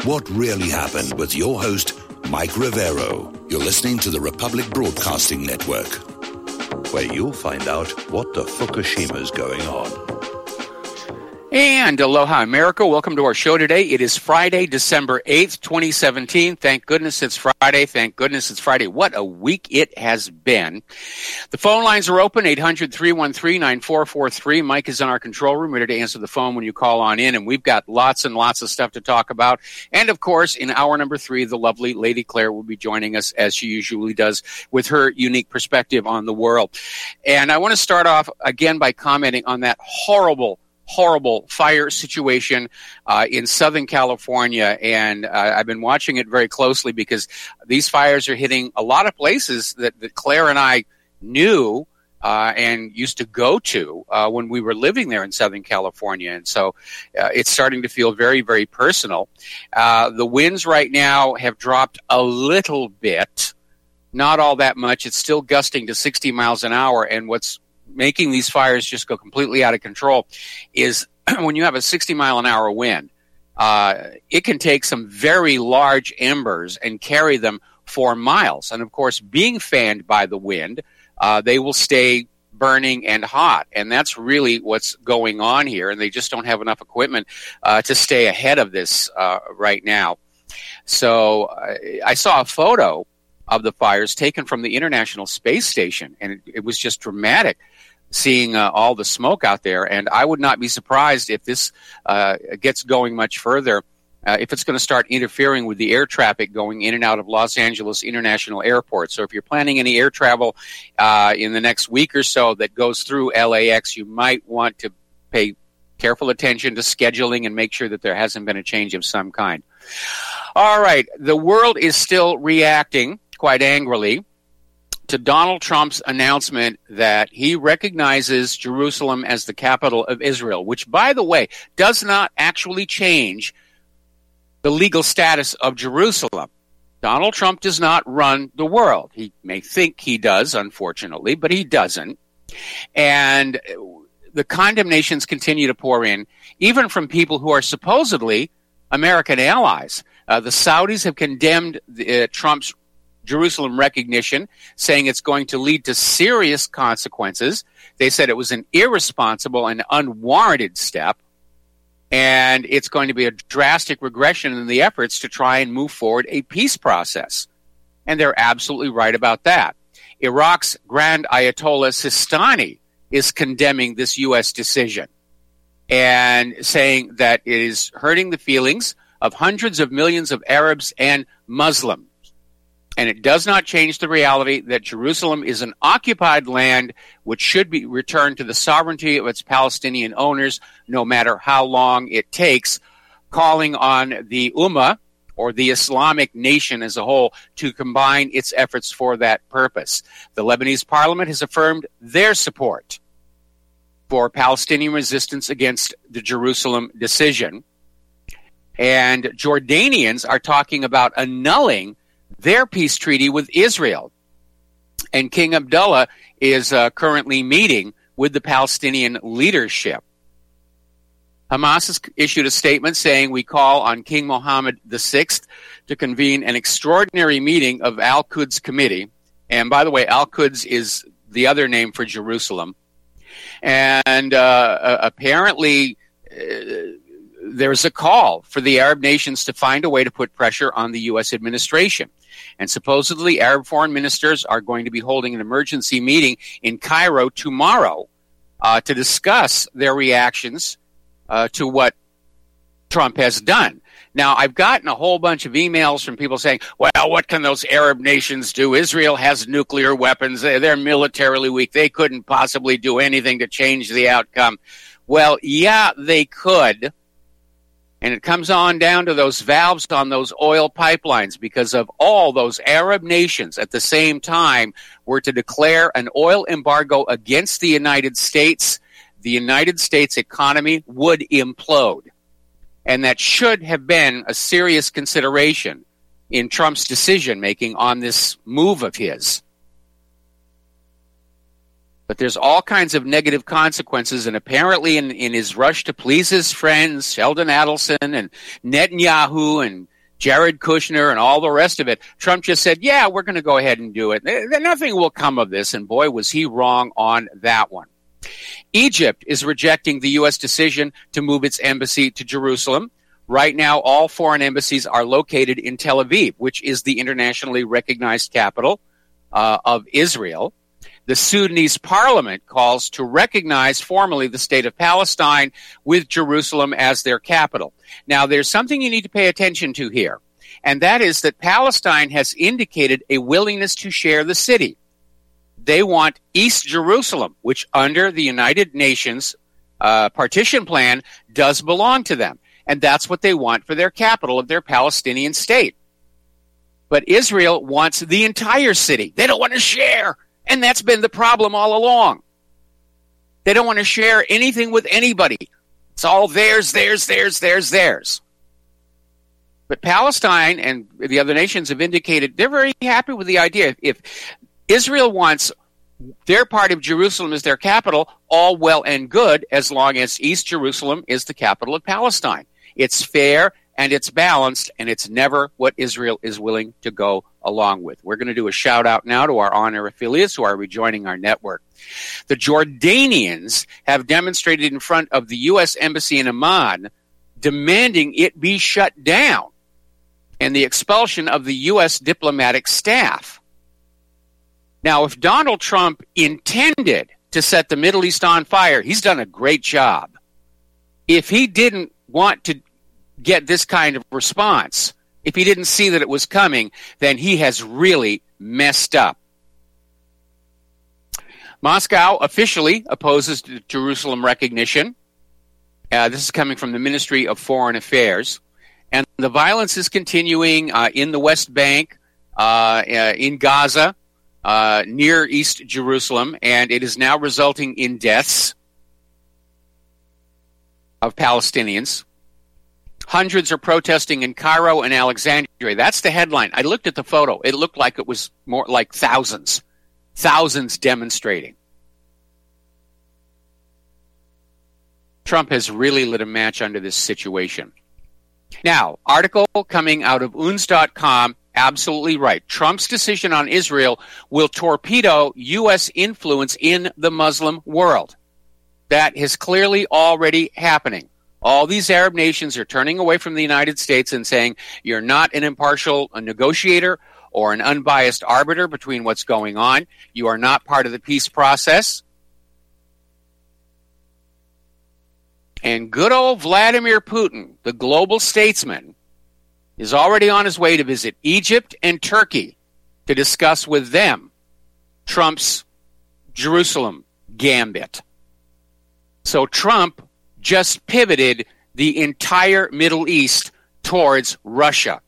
what really happened with your host, Mike Rivero. You're listening to the Republic Broadcasting Network, where you'll find out what the Fukushima's going on. And aloha, America. Welcome to our show today. It is Friday, December 8th, 2017. Thank goodness it's Friday. Thank goodness it's Friday. What a week it has been. The phone lines are open, 800-313-9443. Mike is in our control room, ready to answer the phone when you call on in. And we've got lots and lots of stuff to talk about. And, of course, in hour number 3, the lovely Lady Claire will be joining us, as she usually does, with her unique perspective on the world. And I want to start off, again, by commenting on that horrible fire situation in Southern California, and I've been watching it very closely because these fires are hitting a lot of places that Claire and I knew and used to go to when we were living there in Southern California, and so it's starting to feel very, very personal. The winds right now have dropped a little bit, not all that much. It's still gusting to 60 miles an hour, and what's making these fires just go completely out of control is when you have a 60-mile-an-hour wind, it can take some very large embers and carry them for miles. And, of course, being fanned by the wind, they will stay burning and hot. And that's really what's going on here. And they just don't have enough equipment to stay ahead of this right now. So I saw a photo of the fires taken from the International Space Station, and it was just dramatic seeing all the smoke out there. And I would not be surprised if this gets going much further, if it's going to start interfering with the air traffic going in and out of Los Angeles International Airport. So if you're planning any air travel in the next week or so that goes through LAX, you might want to pay careful attention to scheduling and make sure that there hasn't been a change of some kind. All right, the world is still reacting quite angrily to Donald Trump's announcement that he recognizes Jerusalem as the capital of Israel, which, by the way, does not actually change the legal status of Jerusalem. Donald Trump does not run the world. He may think he does, unfortunately, but he doesn't. And the condemnations continue to pour in, even from people who are supposedly American allies. The Saudis have condemned Trump's Jerusalem recognition, saying it's going to lead to serious consequences. They said it was an irresponsible and unwarranted step, and it's going to be a drastic regression in the efforts to try and move forward a peace process. And they're absolutely right about that. Iraq's Grand Ayatollah Sistani is condemning this U.S. decision and saying that it is hurting the feelings of hundreds of millions of Arabs and Muslims. And it does not change the reality that Jerusalem is an occupied land which should be returned to the sovereignty of its Palestinian owners, no matter how long it takes, calling on the Ummah, or the Islamic nation as a whole, to combine its efforts for that purpose. The Lebanese parliament has affirmed their support for Palestinian resistance against the Jerusalem decision. And Jordanians are talking about annulling their peace treaty with Israel. And King Abdullah is currently meeting with the Palestinian leadership. Hamas has issued a statement saying, we call on King Mohammed VI to convene an extraordinary meeting of Al-Quds Committee. And by the way, Al-Quds is the other name for Jerusalem. And apparently there's a call for the Arab nations to find a way to put pressure on the U.S. administration. And supposedly Arab foreign ministers are going to be holding an emergency meeting in Cairo tomorrow to discuss their reactions to what Trump has done. Now, I've gotten a whole bunch of emails from people saying, well, what can those Arab nations do? Israel has nuclear weapons. They're militarily weak. They couldn't possibly do anything to change the outcome. Well, yeah, they could. And it comes on down to those valves on those oil pipelines, because of all those Arab nations at the same time were to declare an oil embargo against the United States economy would implode. And that should have been a serious consideration in Trump's decision-making on this move of his. But there's all kinds of negative consequences, and apparently in his rush to please his friends, Sheldon Adelson and Netanyahu and Jared Kushner and all the rest of it. Trump just said, yeah, we're going to go ahead and do it. Nothing will come of this. And boy, was he wrong on that one. Egypt is rejecting the U.S. decision to move its embassy to Jerusalem. Right now, all foreign embassies are located in Tel Aviv, which is the internationally recognized capital of Israel. The Sudanese parliament calls to recognize formally the state of Palestine with Jerusalem as their capital. Now, there's something you need to pay attention to here, and that is that Palestine has indicated a willingness to share the city. They want East Jerusalem, which under the United Nations partition plan does belong to them, and that's what they want for their capital of their Palestinian state. But Israel wants the entire city. They don't want to share. And that's been the problem all along. They don't want to share anything with anybody. It's all theirs. But Palestine and the other nations have indicated they're very happy with the idea. If Israel wants their part of Jerusalem as their capital, all well and good, as long as East Jerusalem is the capital of Palestine. It's fair and it's balanced, and it's never what Israel is willing to go along with. We're going to do a shout-out now to our on-air affiliates who are rejoining our network. The Jordanians have demonstrated in front of the U.S. Embassy in Amman, demanding it be shut down and the expulsion of the U.S. diplomatic staff. Now, if Donald Trump intended to set the Middle East on fire, he's done a great job. If he didn't want to get this kind of response, if he didn't see that it was coming, then he has really messed up. Moscow officially opposes Jerusalem recognition. This is coming from the Ministry of Foreign Affairs. And the violence is continuing in the West Bank, in Gaza, near East Jerusalem, and it is now resulting in deaths of Palestinians. Hundreds are protesting in Cairo and Alexandria. That's the headline. I looked at the photo. It looked like it was more like thousands demonstrating. Trump has really lit a match under this situation. Now, article coming out of UNS.com, absolutely right. Trump's decision on Israel will torpedo U.S. influence in the Muslim world. That is clearly already happening. All these Arab nations are turning away from the United States and saying, you're not an impartial negotiator or an unbiased arbiter between what's going on. You are not part of the peace process. And good old Vladimir Putin, the global statesman, is already on his way to visit Egypt and Turkey to discuss with them Trump's Jerusalem gambit. So Trump just pivoted the entire Middle East towards Russia.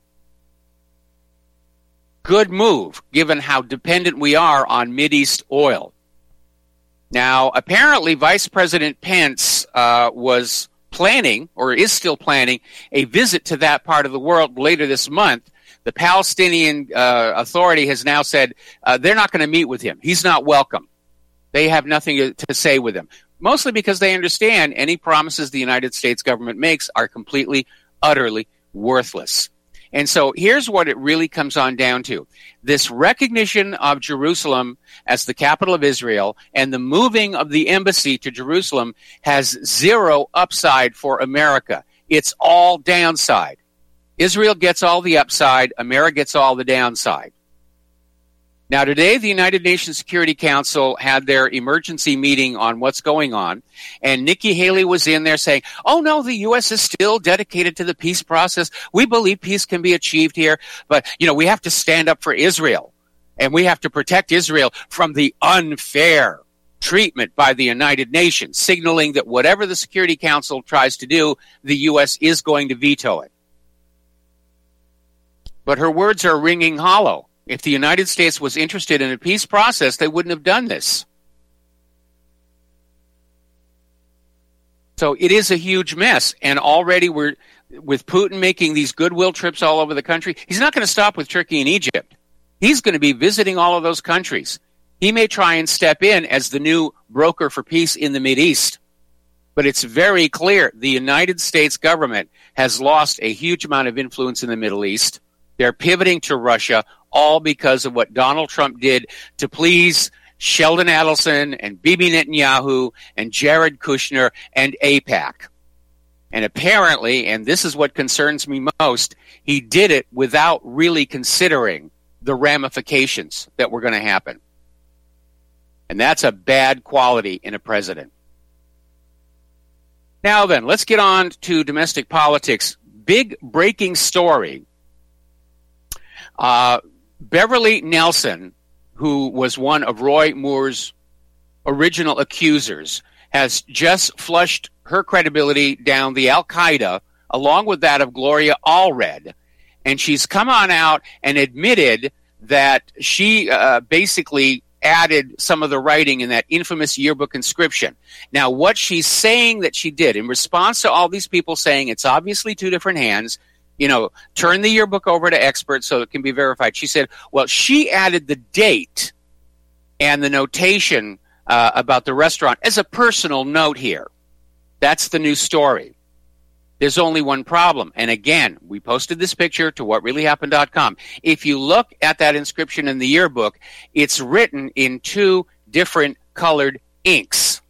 Good move, given how dependent we are on Mideast oil. Now, apparently, Vice President Pence was planning, or is still planning, a visit to that part of the world later this month. The Palestinian Authority has now said they're not going to meet with him. He's not welcome. They have nothing to say with him. Mostly because they understand any promises the United States government makes are completely, utterly worthless. And so here's what it really comes on down to. This recognition of Jerusalem as the capital of Israel and the moving of the embassy to Jerusalem has zero upside for America. It's all downside. Israel gets all the upside, America gets all the downside. Now, today, the United Nations Security Council had their emergency meeting on what's going on, and Nikki Haley was in there saying, oh, no, the U.S. is still dedicated to the peace process. We believe peace can be achieved here, but, we have to stand up for Israel, and we have to protect Israel from the unfair treatment by the United Nations, signaling that whatever the Security Council tries to do, the U.S. is going to veto it. But her words are ringing hollow. If the United States was interested in a peace process, they wouldn't have done this. So it is a huge mess. And already we're, with Putin making these goodwill trips all over the country, he's not going to stop with Turkey and Egypt. He's going to be visiting all of those countries. He may try and step in as the new broker for peace in the Mideast. But it's very clear the United States government has lost a huge amount of influence in the Middle East. They're pivoting to Russia, all because of what Donald Trump did to please Sheldon Adelson and Bibi Netanyahu and Jared Kushner and AIPAC. And apparently, and this is what concerns me most, he did it without really considering the ramifications that were going to happen. And that's a bad quality in a president. Now then, let's get on to domestic politics. Big breaking story. Beverly Nelson, who was one of Roy Moore's original accusers, has just flushed her credibility down the Al-Qaeda, along with that of Gloria Allred. And she's come on out and admitted that she basically added some of the writing in that infamous yearbook inscription. Now, what she's saying that she did, in response to all these people saying it's obviously two different hands, turn the yearbook over to experts so it can be verified. She said, well, she added the date and the notation about the restaurant as a personal note here. That's the new story. There's only one problem. And again, we posted this picture to whatreallyhappened.com. If you look at that inscription in the yearbook, it's written in two different colored inks.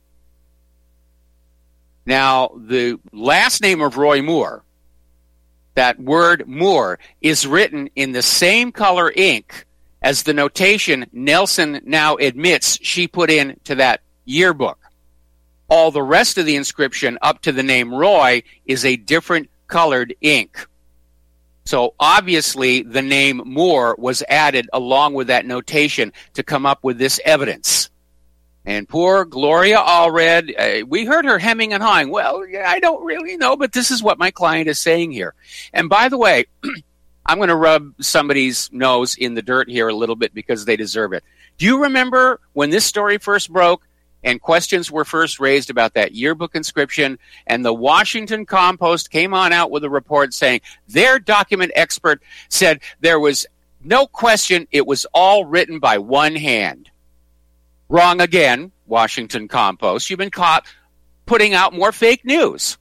Now, the last name of Roy Moore, that word Moore, is written in the same color ink as the notation Nelson now admits she put into that yearbook. All the rest of the inscription up to the name Roy is a different colored ink. So obviously the name Moore was added along with that notation to come up with this evidence. And poor Gloria Allred, we heard her hemming and hawing. Well, I don't really know, but this is what my client is saying here. And by the way, I'm going to rub somebody's nose in the dirt here a little bit because they deserve it. Do you remember when this story first broke and questions were first raised about that yearbook inscription, and the Washington Compost came on out with a report saying their document expert said there was no question it was all written by one hand? Wrong again, Washington Compost. You've been caught putting out more fake news.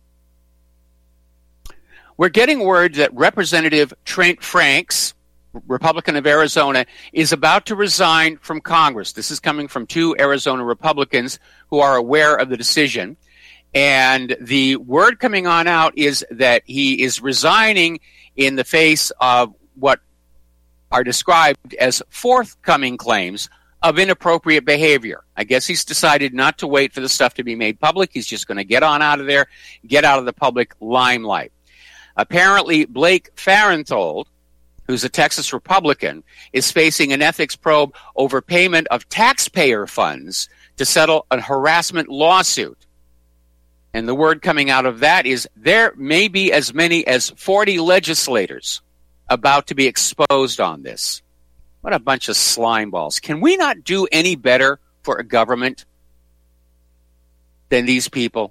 We're getting word that Representative Trent Franks, Republican of Arizona, is about to resign from Congress. This is coming from two Arizona Republicans who are aware of the decision. And the word coming on out is that he is resigning in the face of what are described as forthcoming claims of inappropriate behavior. I guess he's decided not to wait for the stuff to be made public. He's just going to get on out of there, get out of the public limelight. Apparently, Blake Farenthold, who's a Texas Republican, is facing an ethics probe over payment of taxpayer funds to settle a harassment lawsuit. And the word coming out of that is there may be as many as 40 legislators about to be exposed on this. What a bunch of slime balls. Can we not do any better for a government than these people?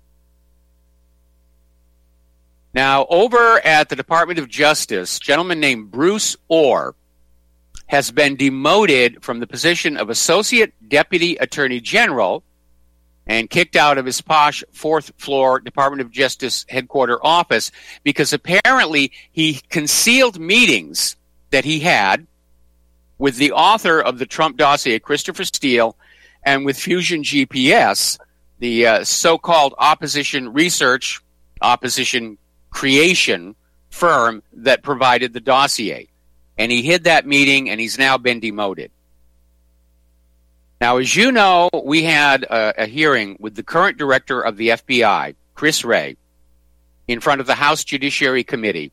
Now, over at the Department of Justice, a gentleman named Bruce Orr has been demoted from the position of Associate Deputy Attorney General and kicked out of his posh fourth-floor Department of Justice headquarters office because apparently he concealed meetings that he had with the author of the Trump dossier, Christopher Steele, and with Fusion GPS, the so-called opposition research, opposition creation firm that provided the dossier. And he hid that meeting, and he's now been demoted. Now, as you know, we had a hearing with the current director of the FBI, Chris Wray, in front of the House Judiciary Committee.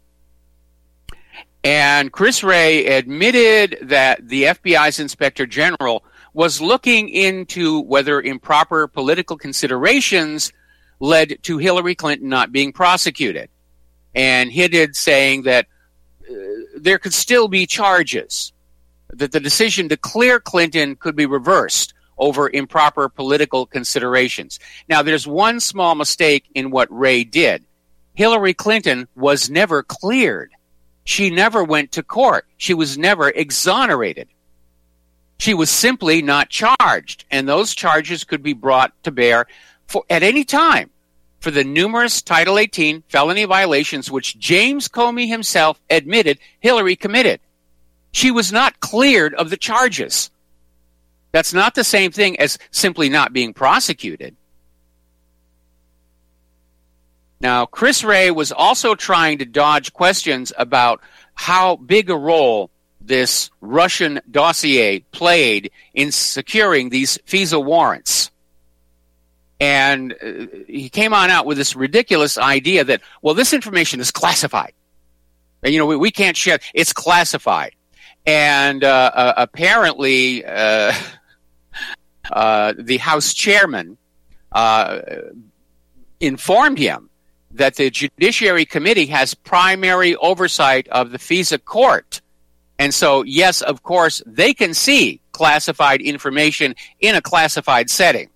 And Chris Wray admitted that the FBI's Inspector General was looking into whether improper political considerations led to Hillary Clinton not being prosecuted, and hinted saying that there could still be charges, that the decision to clear Clinton could be reversed over improper political considerations. Now, there's one small mistake in what Wray did. Hillary Clinton was never cleared. She never went to court. She was never exonerated. She was simply not charged, and those charges could be brought to bear at any time for the numerous Title 18 felony violations which James Comey himself admitted Hillary committed. She was not cleared of the charges. That's not the same thing as simply not being prosecuted. Now, Chris Wray was also trying to dodge questions about how big a role this Russian dossier played in securing these FISA warrants. And he came on out with this ridiculous idea that, well, this information is classified. And, we can't share. It's classified. And apparently the House chairman informed him that the Judiciary Committee has primary oversight of the FISA court. And so, yes, of course, they can see classified information in a classified setting.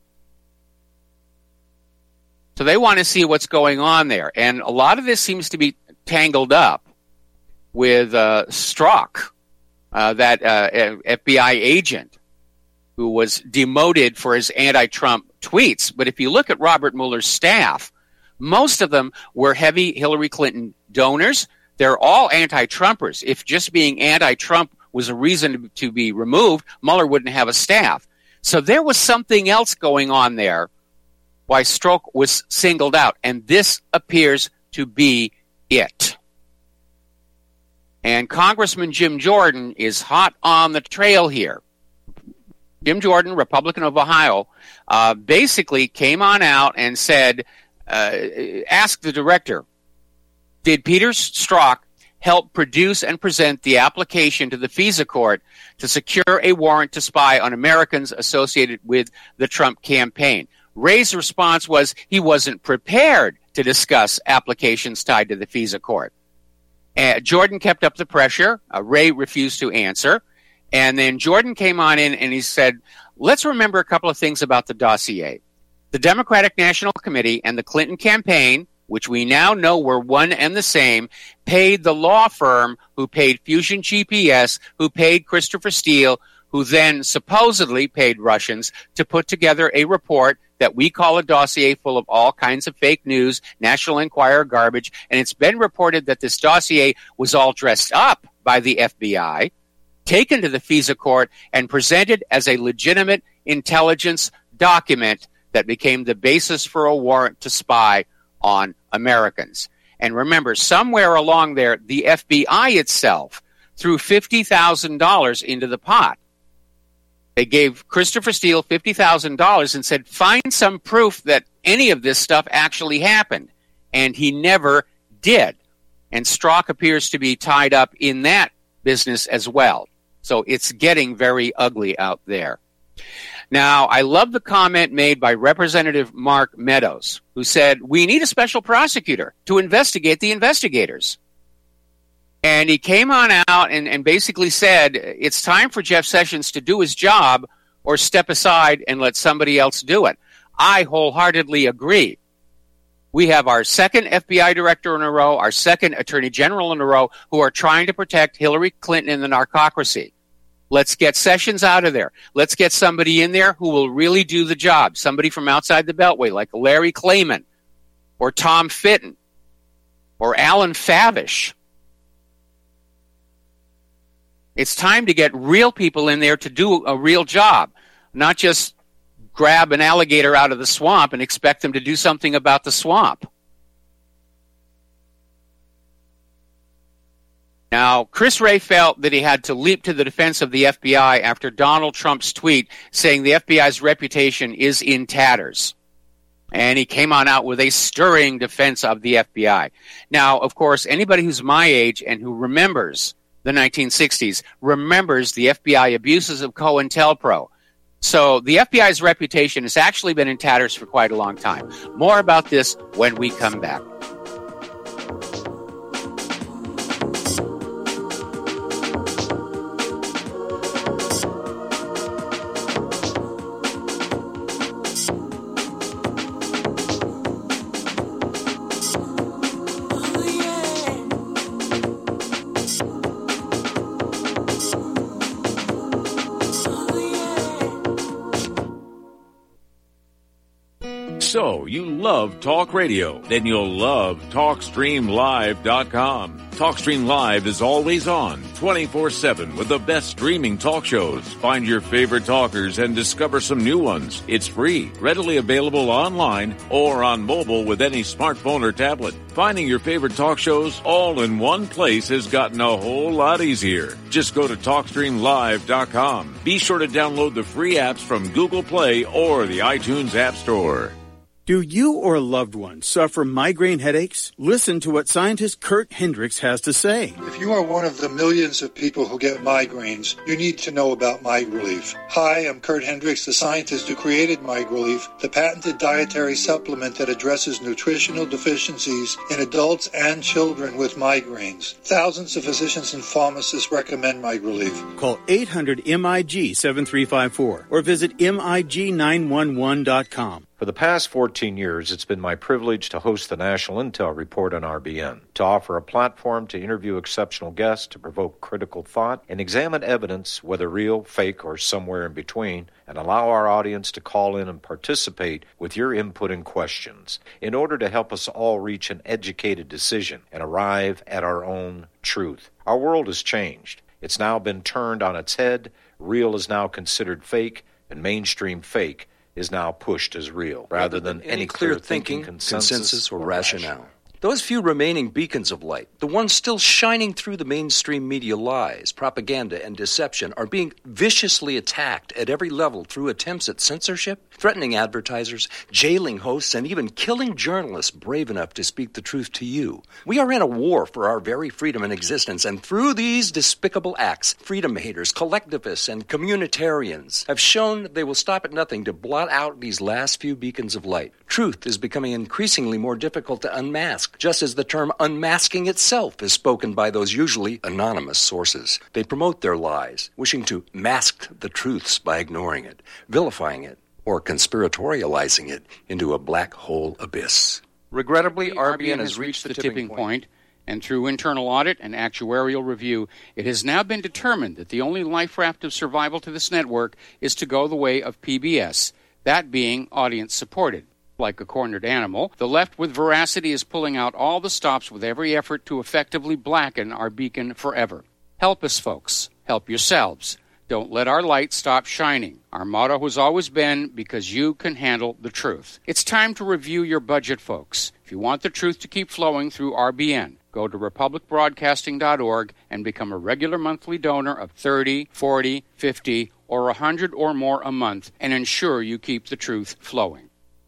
So they want to see what's going on there. And a lot of this seems to be tangled up with Strzok, that FBI agent who was demoted for his anti-Trump tweets. But if you look at Robert Mueller's staff, most of them were heavy Hillary Clinton donors. They're all anti-Trumpers. If just being anti-Trump was a reason to be removed, Mueller wouldn't have a staff. So there was something else going on there why Strzok was singled out, and this appears to be it. And Congressman Jim Jordan is hot on the trail here. Jim Jordan, Republican of Ohio, basically came on out and said, asked the director, did Peter Strzok help produce and present the application to the FISA court to secure a warrant to spy on Americans associated with the Trump campaign? Ray's response was he wasn't prepared to discuss applications tied to the FISA court. Jordan kept up the pressure. Ray refused to answer. And then Jordan came on in and he said, let's remember a couple of things about the dossier. The Democratic National Committee and the Clinton campaign, which we now know were one and the same, paid the law firm who paid Fusion GPS, who paid Christopher Steele, who then supposedly paid Russians to put together a report that we call a dossier full of all kinds of fake news, National Enquirer garbage. And it's been reported that this dossier was all dressed up by the FBI, taken to the FISA court, and presented as a legitimate intelligence document that became the basis for a warrant to spy on Americans. And remember, somewhere along there, the FBI itself threw $50,000 into the pot. They gave Christopher Steele $50,000 and said, find some proof that any of this stuff actually happened. And he never did. And Strzok appears to be tied up in that business as well. So it's getting very ugly out there. Now, I love the comment made by Representative Mark Meadows, who said, we need a special prosecutor to investigate the investigators. And he came on out and basically said, it's time for Jeff Sessions to do his job or step aside and let somebody else do it. I wholeheartedly agree. We have our second FBI director in a row, our second attorney general in a row, who are trying to protect Hillary Clinton and the narcocracy. Let's get Sessions out of there. Let's get somebody in there who will really do the job. Somebody from outside the Beltway, like Larry Klayman, or Tom Fitton, or Alan Favish. It's time to get real people in there to do a real job, not just grab an alligator out of the swamp and expect them to do something about the swamp. Now, Chris Wray felt that he had to leap to the defense of the FBI after Donald Trump's tweet saying the FBI's reputation is in tatters. And he came on out with a stirring defense of the FBI. Now, of course, anybody who's my age and who remembers the 1960s remembers the FBI abuses of COINTELPRO. So the FBI's reputation has actually been in tatters for quite a long time. More about this when we come back. So, you love talk radio? Then you'll love TalkStreamLive.com. TalkStream Live is always on, 24/7 with the best streaming talk shows. Find your favorite talkers and discover some new ones. It's free, readily available online or on mobile with any smartphone or tablet. Finding your favorite talk shows all in one place has gotten a whole lot easier. Just go to TalkStreamLive.com. Be sure to download the free apps from Google Play or the iTunes App Store. Do you or a loved one suffer migraine headaches? Listen to what scientist Kurt Hendricks has to say. If you are one of the millions of people who get migraines, you need to know about MigRelief. Hi, I'm Kurt Hendricks, the scientist who created MigRelief, the patented dietary supplement that addresses nutritional deficiencies in adults and children with migraines. Thousands of physicians and pharmacists recommend MigRelief. Call 800-MIG-7354 or visit MIG911.com. For the past 14 years, it's been my privilege to host the National Intel Report on RBN, to offer a platform to interview exceptional guests, to provoke critical thought, and examine evidence, whether real, fake, or somewhere in between, and allow our audience to call in and participate with your input and questions in order to help us all reach an educated decision and arrive at our own truth. Our world has changed. It's now been turned on its head. Real is now considered fake, and mainstream fake is now pushed as real, rather than any clear thinking, consensus, or rationale. Those few remaining beacons of light, the ones still shining through the mainstream media lies, propaganda, and deception, are being viciously attacked at every level through attempts at censorship, threatening advertisers, jailing hosts, and even killing journalists brave enough to speak the truth to you. We are in a war for our very freedom and existence, and through these despicable acts, freedom haters, collectivists, and communitarians have shown they will stop at nothing to blot out these last few beacons of light. Truth is becoming increasingly more difficult to unmask, just as the term unmasking itself is spoken by those usually anonymous sources. They promote their lies, wishing to mask the truths by ignoring it, vilifying it, or conspiratorializing it into a black hole abyss. Regrettably, RBN has reached the tipping point, and through internal audit and actuarial review, it has now been determined that the only life raft of survival to this network is to go the way of PBS, that being audience-supported. Like a cornered animal, the left with veracity is pulling out all the stops with every effort to effectively blacken our beacon forever. Help us, folks. Help yourselves. Don't let our light stop shining. Our motto has always been, because you can handle the truth. It's time to review your budget, folks. If you want the truth to keep flowing through RBN, go to republicbroadcasting.org and become a regular monthly donor of $30, $40, $50, or $100 or more a month, and ensure you keep the truth flowing.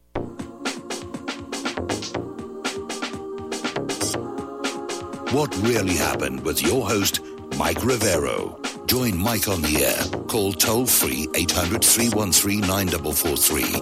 What really happened with your host, Mike Rivero. Join Mike on the air. Call toll-free 800-313-9443.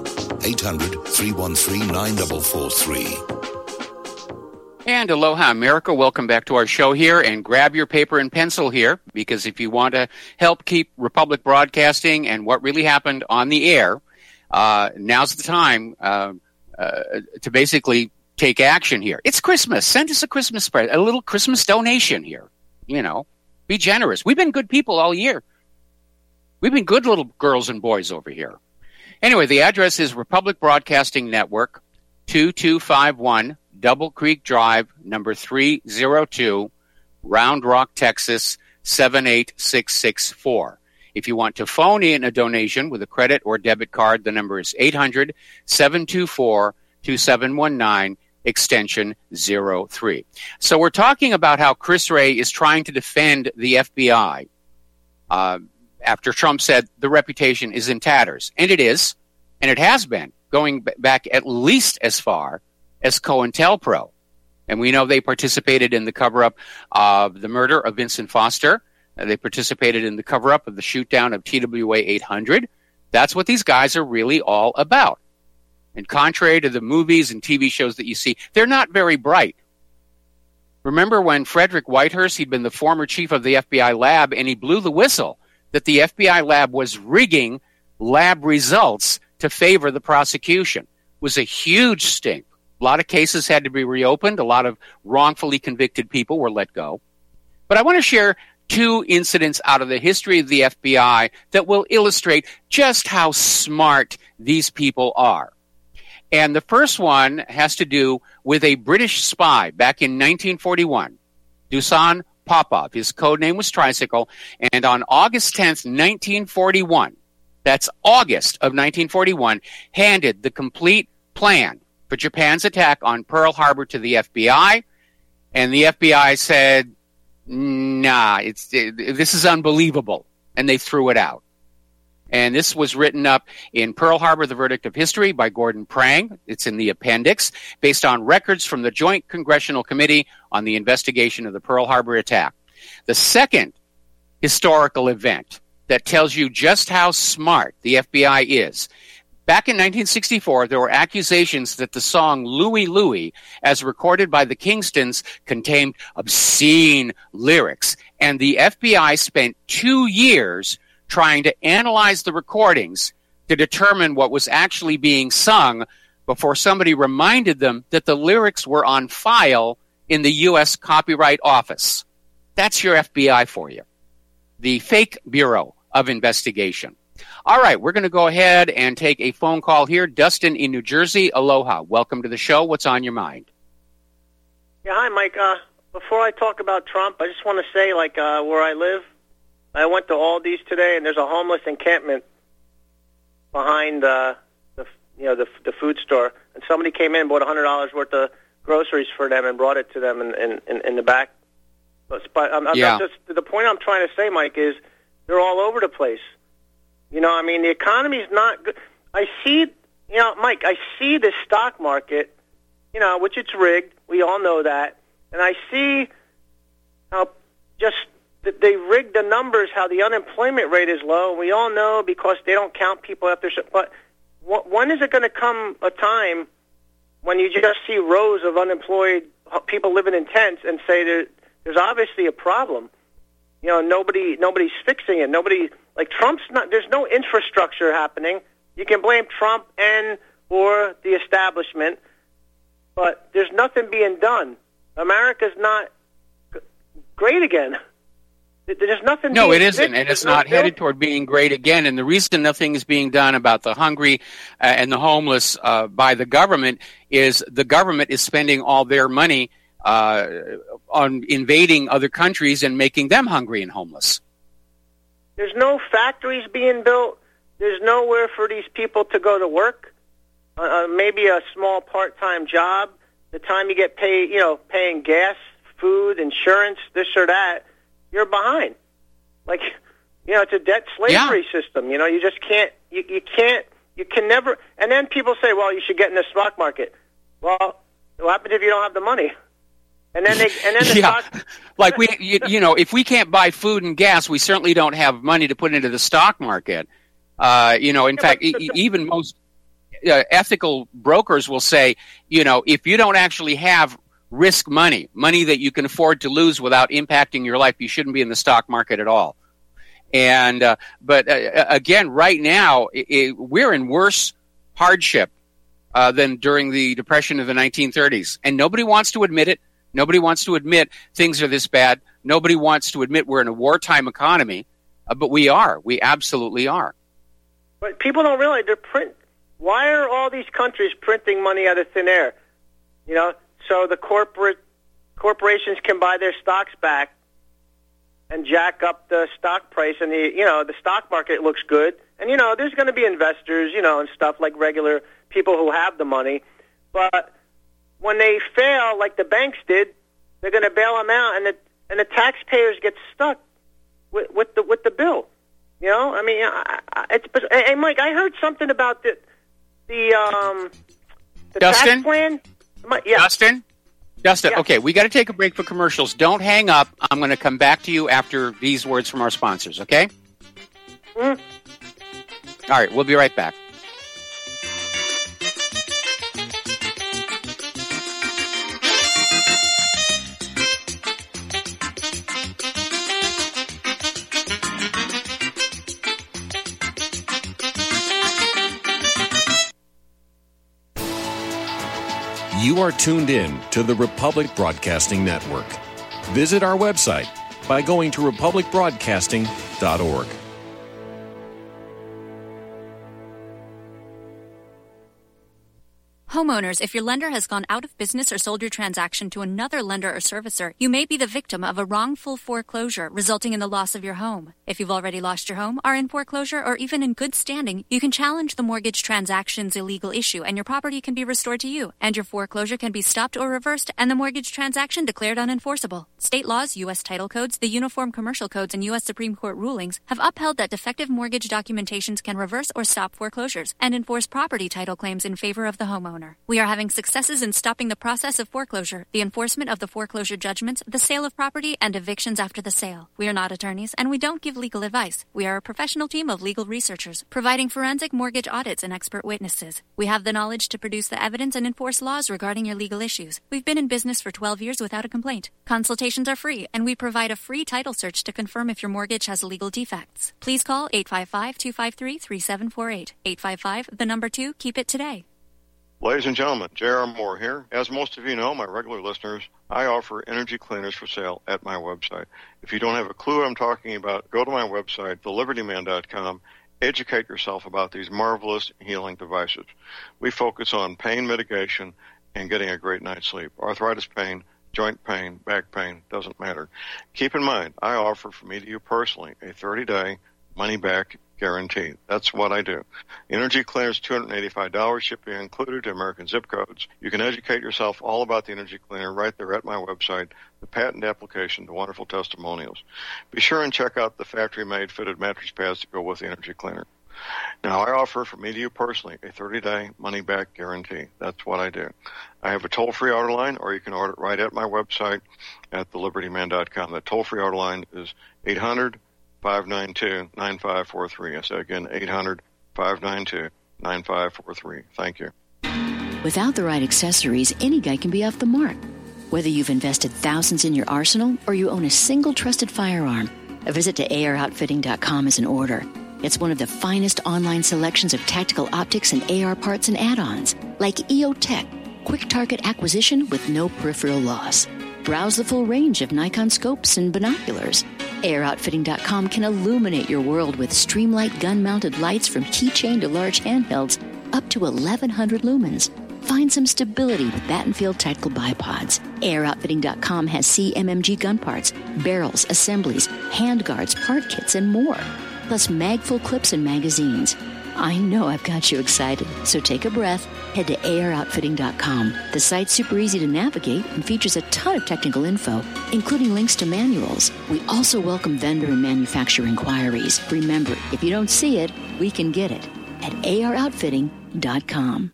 800-313-9443. And aloha, America. Welcome back to our show here. And grab your paper and pencil here, because if you want to help keep Republic Broadcasting and what really happened on the air, now's the time to basically take action here. It's Christmas. Send us a Christmas spread, a little Christmas donation here. You know, be generous. We've been good people all year. We've been good little girls and boys over here. Anyway, the address is Republic Broadcasting Network, 2251 Double Creek Drive, number 302, Round Rock, Texas, 78664. If you want to phone in a donation with a credit or debit card, the number is 800-724-2719, extension 03. So we're talking about how Chris Wray is trying to defend the FBI after Trump said the reputation is in tatters. And it is, and it has been, going back at least as far as COINTELPRO. And we know they participated in the cover-up of the murder of Vincent Foster. They participated in the cover-up of the shoot-down of TWA 800. That's what these guys are really all about. And contrary to the movies and TV shows that you see, they're not very bright. Remember when Frederick Whitehurst, he'd been the former chief of the FBI lab, and he blew the whistle that the FBI lab was rigging lab results to favor the prosecution. It was a huge stink. A lot of cases had to be reopened. A lot of wrongfully convicted people were let go. But I want to share two incidents out of the history of the FBI that will illustrate just how smart these people are. And the first one has to do with a British spy back in 1941, Dusan Popov. His code name was Tricycle. And on August 10th, 1941, that's August of 1941, handed the complete plan for Japan's attack on Pearl Harbor to the FBI. And the FBI said, nah, this is unbelievable. And they threw it out. And this was written up in Pearl Harbor, The Verdict of History by Gordon Prang. It's in the appendix, based on records from the Joint Congressional Committee on the Investigation of the Pearl Harbor attack. The second historical event that tells you just how smart the FBI is. Back in 1964, there were accusations that the song Louie Louie, as recorded by the Kingstons, contained obscene lyrics. And the FBI spent 2 years trying to analyze the recordings to determine what was actually being sung before somebody reminded them that the lyrics were on file in the U.S. Copyright Office. That's your FBI for you. The Fake Bureau of Investigation. All right, we're going to go ahead and take a phone call here. Dustin in New Jersey, aloha. Welcome to the show. What's on your mind? Yeah, hi, Mike. Before I talk about Trump, I just want to say, where I live, I went to Aldi's today, and there's a homeless encampment behind the food store, and somebody came in and bought $100 worth of groceries for them and brought it to them in the back. But the point I'm trying to say, Mike, is they're all over the place. The economy's not good. I see, Mike, I see the stock market, which it's rigged. We all know that. And I see how just that they rigged the numbers, how the unemployment rate is low. And we all know because they don't count people after. But when is it going to come a time when you just see rows of unemployed people living in tents and say there's obviously a problem? Nobody's fixing it. Trump's not. There's no infrastructure happening. You can blame Trump or the establishment, but there's nothing being done. America's not great again. There's nothing. No, it isn't, and it's not headed toward being great again. And the reason nothing is being done about the hungry and the homeless by the government is the government is spending all their money on invading other countries and making them hungry and homeless. There's no factories being built. There's nowhere for these people to go to work. Maybe a small part-time job. The time you get paid, paying gas, food, insurance, this or that, you're behind. It's a debt slavery system. You just can't. You can never. And then people say, well, you should get in the stock market. Well, what happens if you don't have the money? And then stock. If we can't buy food and gas, we certainly don't have money to put into the stock market. In fact, even most ethical brokers will say, if you don't actually have risk money that you can afford to lose without impacting your life, you shouldn't be in the stock market at all. And but again, right now we're in worse hardship than during the Depression of the 1930s, and nobody wants to admit it. Nobody wants to admit things are this bad. Nobody wants to admit we're in a wartime economy, but we are. We absolutely are. But people don't realize why are all these countries printing money out of thin air? So the corporations can buy their stocks back and jack up the stock price, and the stock market looks good. And there's going to be investors, and stuff like regular people who have the money, but when they fail, like the banks did, they're going to bail them out, and the taxpayers get stuck with the bill. Hey, Mike, I heard something about the tax plan. Yeah. Dustin. Yeah. Okay, we got to take a break for commercials. Don't hang up. I'm going to come back to you after these words from our sponsors. Okay? Mm-hmm. All right, we'll be right back. You are tuned in to the Republic Broadcasting Network. Visit our website by going to republicbroadcasting.org. Homeowners, if your lender has gone out of business or sold your transaction to another lender or servicer, you may be the victim of a wrongful foreclosure, resulting in the loss of your home. If you've already lost your home, are in foreclosure, or even in good standing, you can challenge the mortgage transaction's illegal issue, and your property can be restored to you, and your foreclosure can be stopped or reversed, and the mortgage transaction declared unenforceable. State laws, U.S. title codes, the Uniform Commercial Codes, and U.S. Supreme Court rulings have upheld that defective mortgage documentations can reverse or stop foreclosures and enforce property title claims in favor of the homeowner. We are having successes in stopping the process of foreclosure, the enforcement of the foreclosure judgments, the sale of property, and evictions after the sale. We are not attorneys, and we don't give legal advice. We are a professional team of legal researchers, providing forensic mortgage audits and expert witnesses. We have the knowledge to produce the evidence and enforce laws regarding your legal issues. We've been in business for 12 years without a complaint. Consultations are free, and we provide a free title search to confirm if your mortgage has legal defects. Please call 855-253-3748. 855, keep it today. Ladies and gentlemen, J.R. Moore here. As most of you know, my regular listeners, I offer energy cleaners for sale at my website. If you don't have a clue what I'm talking about, go to my website, thelibertyman.com, educate yourself about these marvelous healing devices. We focus on pain mitigation and getting a great night's sleep. Arthritis pain, joint pain, back pain, doesn't matter. Keep in mind, I offer from me to you personally a 30-day money-back guarantee. That's what I do. Energy Cleaners, $285, shipping included to American zip codes. You can educate yourself all about the Energy Cleaner right there at my website, the patent application, the wonderful testimonials. Be sure and check out the factory-made fitted mattress pads to go with the Energy Cleaner. Now, I offer from me to you personally a 30-day money-back guarantee. That's what I do. I have a toll-free order line, or you can order it right at my website at thelibertyman.com. That toll-free order line is 800-592-9543. I say again, 800-592-9543. Thank you. Without the right accessories, any guy can be off the mark. Whether you've invested thousands in your arsenal or you own a single trusted firearm, a visit to AROutfitting.com is in order. It's one of the finest online selections of tactical optics and AR parts and add-ons, like EOTech, quick target acquisition with no peripheral loss. Browse the full range of Nikon scopes and binoculars. AROutfitting.com can illuminate your world with Streamlight gun-mounted lights from keychain to large handhelds up to 1,100 lumens. Find some stability with Battenfield Tactical Bipods. AROutfitting.com has CMMG gun parts, barrels, assemblies, handguards, part kits, and more. Plus mag-full clips and magazines. I know I've got you excited, so take a breath. Head to AROutfitting.com. The site's super easy to navigate and features a ton of technical info, including links to manuals. We also welcome vendor and manufacturer inquiries. Remember, if you don't see it, we can get it at AROutfitting.com.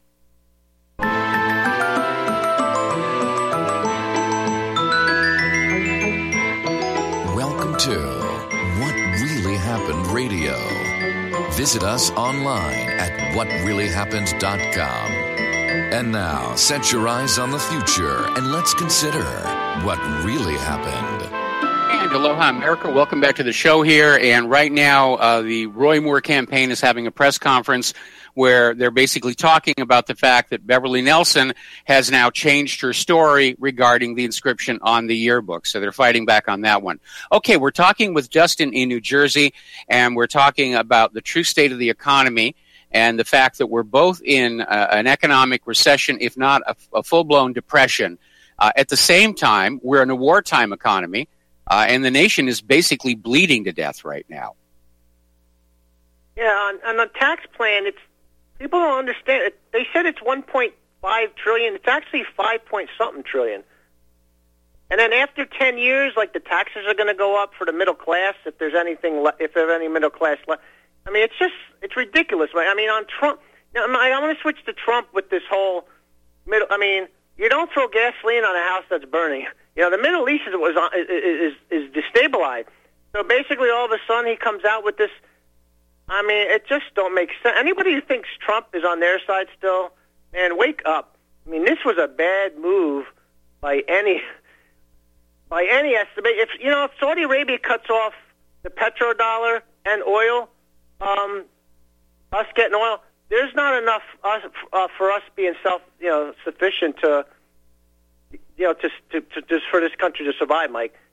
Welcome to What Really Happened Radio. Visit us online at whatreallyhappened.com. And now, set your eyes on the future and let's consider what really happened. And aloha, America. Welcome back to the show here. And right now, the Roy Moore campaign is having a press conference where they're basically talking about the fact that Beverly Nelson has now changed her story regarding the inscription on the yearbook. So they're fighting back on that one. Okay, we're talking with Justin in New Jersey, and we're talking about the true state of the economy and the fact that we're both in an economic recession, if not a full-blown depression. At the same time, we're in a wartime economy, and the nation is basically bleeding to death right now. Yeah, on the tax plan, people don't understand it. They said it's 1.5 trillion. It's actually 5-point-something trillion. And then after 10 years, like, the taxes are going to go up for the middle class if there's any middle class left. I mean, it's ridiculous. I mean, on Trump, I want to switch to Trump with this whole middle. I mean, you don't throw gasoline on a house that's burning. You know, the Middle East is destabilized. So basically, all of a sudden, he comes out with this. I mean, it just don't make sense. Anybody who thinks Trump is on their side still, man, wake up. I mean, this was a bad move by any estimate. If Saudi Arabia cuts off the petrodollar and oil, us getting oil, there's not enough for us being sufficient to just for this country to survive, Mike.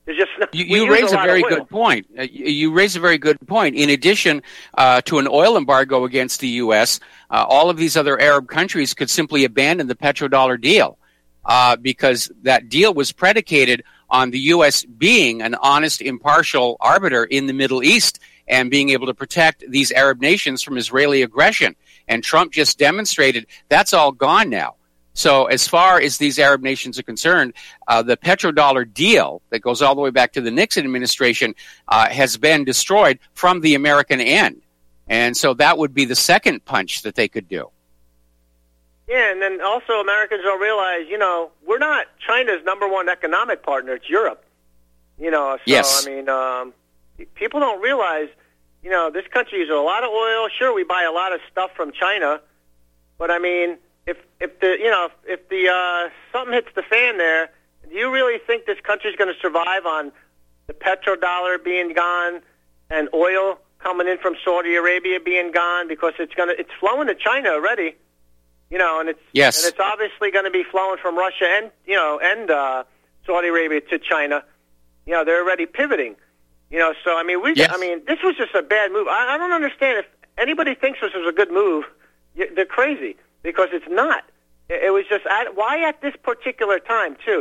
There's just no, you raise a very good point. You raise a very good point. In addition to an oil embargo against the U.S., all of these other Arab countries could simply abandon the petrodollar deal because that deal was predicated on the U.S. being an honest, impartial arbiter in the Middle East and being able to protect these Arab nations from Israeli aggression. And Trump just demonstrated that's all gone now. So as far as these Arab nations are concerned, the petrodollar deal that goes all the way back to the Nixon administration has been destroyed from the American end. And so that would be the second punch that they could do. Yeah, and then also Americans will realize, we're not China's number one economic partner. It's Europe. So, yes. I mean, people don't realize, this country uses a lot of oil. Sure, we buy a lot of stuff from China. But, I mean, if something hits the fan there, do you really think this country's going to survive on the petrodollar being gone and oil coming in from Saudi Arabia being gone? Because it's flowing to China already. And it's obviously going to be flowing from Russia and Saudi Arabia to China. They're already pivoting. So I mean, this was just a bad move. I don't understand if anybody thinks this was a good move. They're crazy because it's not. It was just why at this particular time too.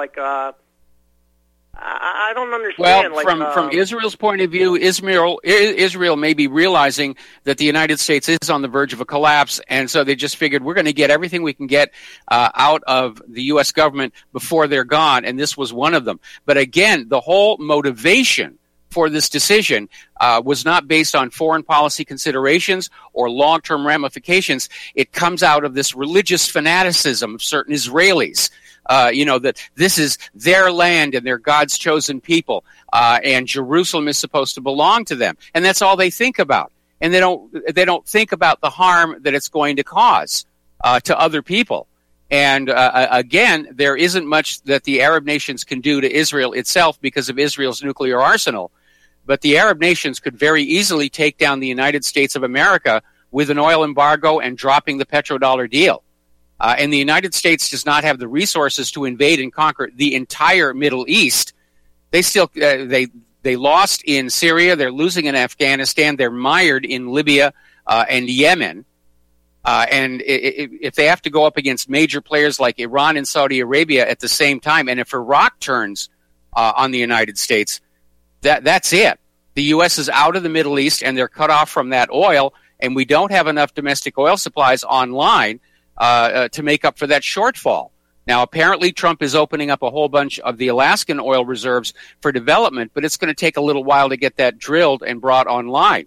I don't understand. Well, from Israel's point of view, Israel may be realizing that the United States is on the verge of a collapse, and so they just figured we're going to get everything we can get out of the U.S. government before they're gone, and this was one of them. But again, the whole motivation for this decision was not based on foreign policy considerations or long-term ramifications. It comes out of this religious fanaticism of certain Israelis. That this is their land and they're God's chosen people, and Jerusalem is supposed to belong to them, and that's all they think about. And they don't think about the harm that it's going to cause to other people. And again, there isn't much that the Arab nations can do to Israel itself because of Israel's nuclear arsenal. But the Arab nations could very easily take down the United States of America with an oil embargo and dropping the petrodollar deal. And the United States does not have the resources to invade and conquer the entire Middle East. They still they lost in Syria. They're losing in Afghanistan. They're mired in Libya and Yemen. And if they have to go up against major players like Iran and Saudi Arabia at the same time, and if Iraq turns on the United States, that's it. The U.S. is out of the Middle East, and they're cut off from that oil, and we don't have enough domestic oil supplies online to make up for that shortfall. Now, apparently, Trump is opening up a whole bunch of the Alaskan oil reserves for development, but it's going to take a little while to get that drilled and brought online.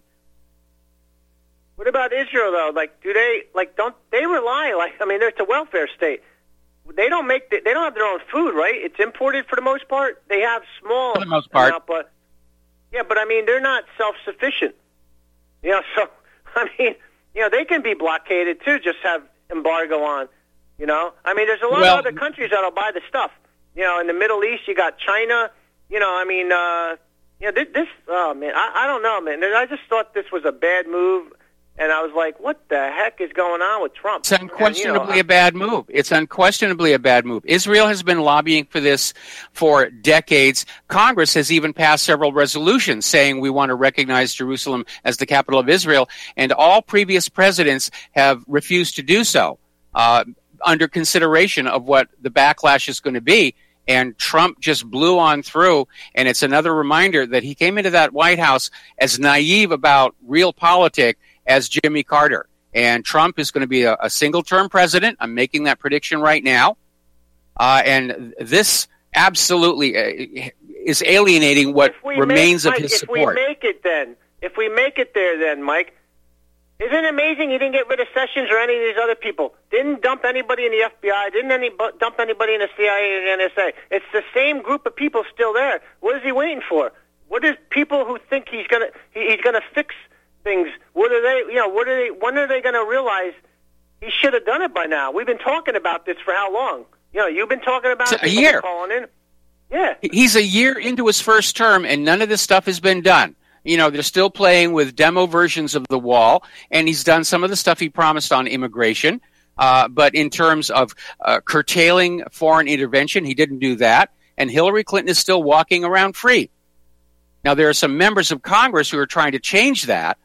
What about Israel, though? Don't they rely? It's a welfare state. They don't have their own food, right? It's imported for the most part. They have small for the most part, but they're not self-sufficient. So they can be blockaded too. Just have embargo on, there's a lot of other countries that'll buy the stuff. In the Middle East, you got China. I don't know, man. I just thought this was a bad move, and I was like, what the heck is going on with Trump? It's unquestionably a bad move. It's unquestionably a bad move. Israel has been lobbying for this for decades. Congress has even passed several resolutions saying we want to recognize Jerusalem as the capital of Israel, and all previous presidents have refused to do so under consideration of what the backlash is going to be. And Trump just blew on through, and it's another reminder that he came into that White House as naive about real politics as Jimmy Carter. And Trump is going to be a single-term president. I'm making that prediction right now. And this absolutely is alienating what remains of his support. If we make it there then, Mike, isn't it amazing he didn't get rid of Sessions or any of these other people? Didn't dump anybody in the FBI, dump anybody in the CIA and the NSA. It's the same group of people still there. What is he waiting for? What is people who think he's gonna fix things? When are they going to realize he should have done it by now? We've been talking about this for how long? You've been talking about it. A year. Calling in. Yeah. He's a year into his first term, and none of this stuff has been done. They're still playing with demo versions of the wall, and he's done some of the stuff he promised on immigration. But in terms of curtailing foreign intervention, he didn't do that. and Hillary Clinton is still walking around free. Now, there are some members of Congress who are trying to change that,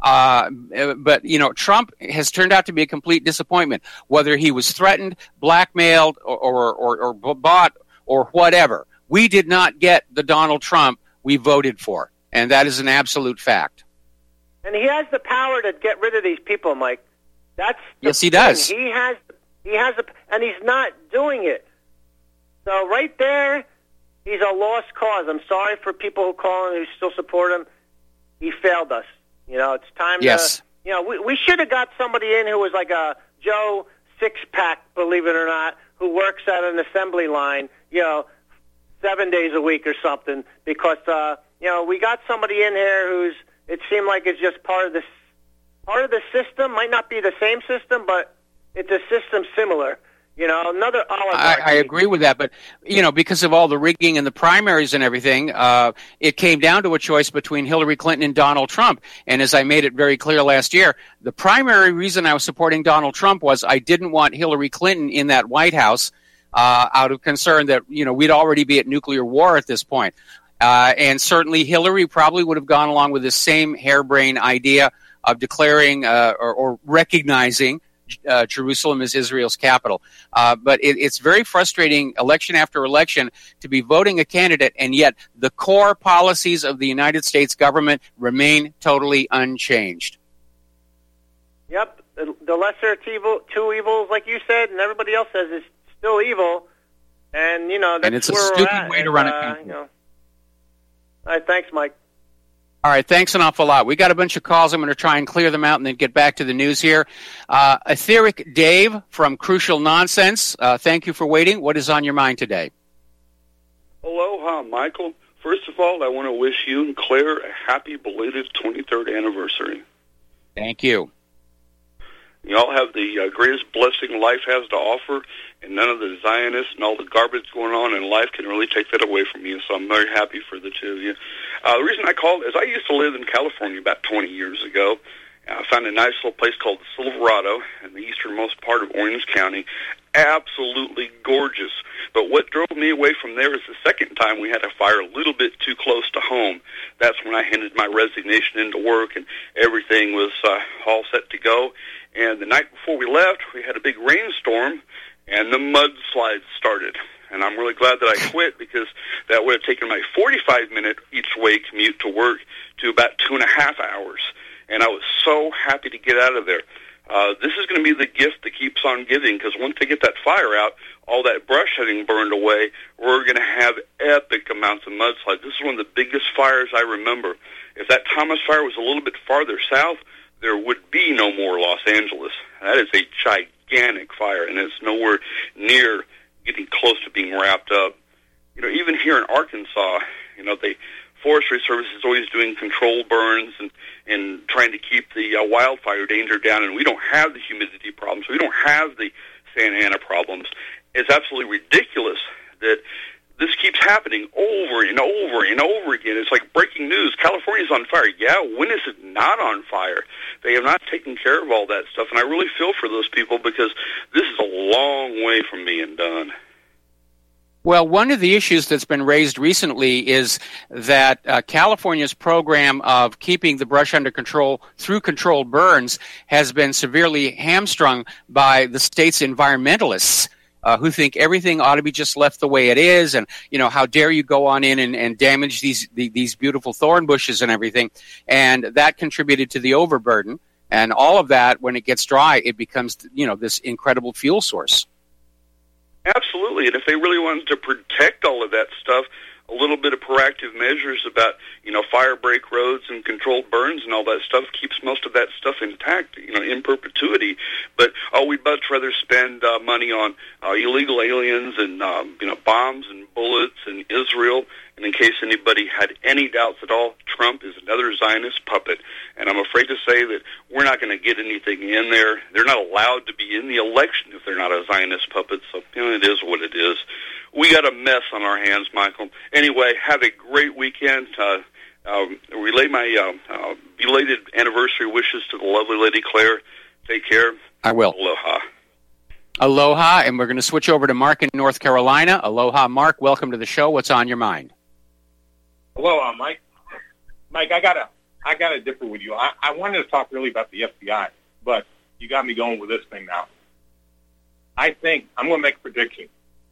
but, Trump has turned out to be a complete disappointment, whether he was threatened, blackmailed, or bought, or whatever. We did not get the Donald Trump we voted for, and that is an absolute fact. And he has the power to get rid of these people, Mike. Yes, he does. He has, and he's not doing it. So right there, he's a lost cause. I'm sorry for people who call him, who still support him. He failed us. It's time to, we should have got somebody in who was like a Joe Six-Pack, believe it or not, who works at an assembly line, 7 days a week or something, because, we got somebody in here who's, it seemed like it's just part of the system. Might not be the same system, but it's a system similar. Another oligarchy. I agree with that, but, because of all the rigging and the primaries and everything, it came down to a choice between Hillary Clinton and Donald Trump. And as I made it very clear last year, the primary reason I was supporting Donald Trump was I didn't want Hillary Clinton in that White House out of concern that, we'd already be at nuclear war at this point. And certainly Hillary probably would have gone along with the same harebrained idea of declaring or recognizing Jerusalem as Israel's capital. But it's very frustrating election after election to be voting a candidate, and yet the core policies of the United States government remain totally unchanged. Yep, the lesser two evils, like you said, and everybody else says is still evil. And, that's and it's a where stupid way to run a country. All right, thanks, Mike. All right, thanks an awful lot. We got a bunch of calls. I'm going to try and clear them out and then get back to the news here. Etheric Dave from Crucial Nonsense, thank you for waiting. What is on your mind today? Aloha, Michael. First of all, I want to wish you and Claire a happy belated 23rd anniversary. Thank you. You all have the greatest blessing life has to offer, and none of the Zionists and all the garbage going on in life can really take that away from you, so I'm very happy for the two of you. The reason I called is I used to live in California about 20 years ago. I found a nice little place called Silverado in the easternmost part of Orange County. Absolutely gorgeous. But what drove me away from there is the second time we had a fire a little bit too close to home. That's when I handed my resignation into work, and everything was all set to go. And the night before we left, we had a big rainstorm, and the mudslides started. And I'm really glad that I quit, because that would have taken my 45-minute each-way commute to work to about 2.5 hours. And I was so happy to get out of there. This is going to be the gift that keeps on giving, because once they get that fire out, all that brush having burned away, we're going to have epic amounts of mudslides. This is one of the biggest fires I remember. If that Thomas fire was a little bit farther south, there would be no more Los Angeles. That is a gigantic fire, and it's nowhere near getting close to being wrapped up. Even here in Arkansas, the Forestry Service is always doing controlled burns and trying to keep the wildfire danger down, and we don't have the humidity problems. We don't have the Santa Ana problems. It's absolutely ridiculous that this keeps happening over and over and over again. It's like breaking news. California's on fire. Yeah, when is it not on fire? They have not taken care of all that stuff, and I really feel for those people, because this is a long way from being done. Well, one of the issues that's been raised recently is that California's program of keeping the brush under control through controlled burns has been severely hamstrung by the state's environmentalists, who think everything ought to be just left the way it is, and how dare you go on in and damage these beautiful thorn bushes and everything, and that contributed to the overburden, and all of that, when it gets dry, it becomes this incredible fuel source. Absolutely, and if they really wanted to protect all of that stuff, a little bit of proactive measures about, fire break roads and controlled burns and all that stuff keeps most of that stuff intact, in perpetuity. But, we'd much rather spend money on illegal aliens and, bombs and bullets and Israel. And in case anybody had any doubts at all, Trump is another Zionist puppet. And I'm afraid to say that we're not going to get anything in there. They're not allowed to be in the election if they're not a Zionist puppet. So, it is what it is. We got a mess on our hands, Michael. Anyway, have a great weekend. Relay my belated anniversary wishes to the lovely Lady Claire. Take care. I will. Aloha. Aloha, and we're going to switch over to Mark in North Carolina. Aloha, Mark. Welcome to the show. What's on your mind? Aloha, Mike. Mike, I gotta differ with you. I wanted to talk really about the FBI, but you got me going with this thing now. I think I'm going to make a prediction.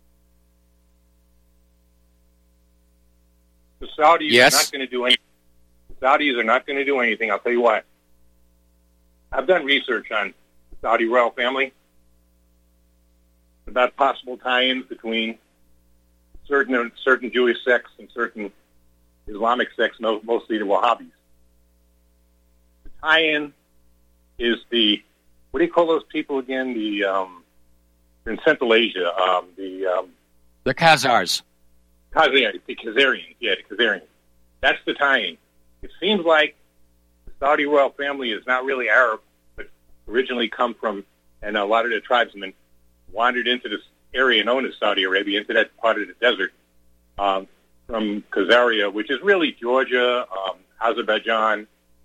The Saudis are not going to do anything. The Saudis are not going to do anything. I'll tell you why. I've done research on the Saudi royal family about possible tie-ins between certain Jewish sects and certain Islamic sects, mostly the Wahhabis. The tie-in is what do you call those people again? In Central Asia, the Khazars. The Khazarians. Yeah, the Khazarians. That's the tie-in. It seems like the Saudi royal family is not really Arab, but originally come from, and a lot of the tribesmen wandered into this area known as Saudi Arabia, into that part of the desert, from Khazaria, which is really Georgia, Azerbaijan,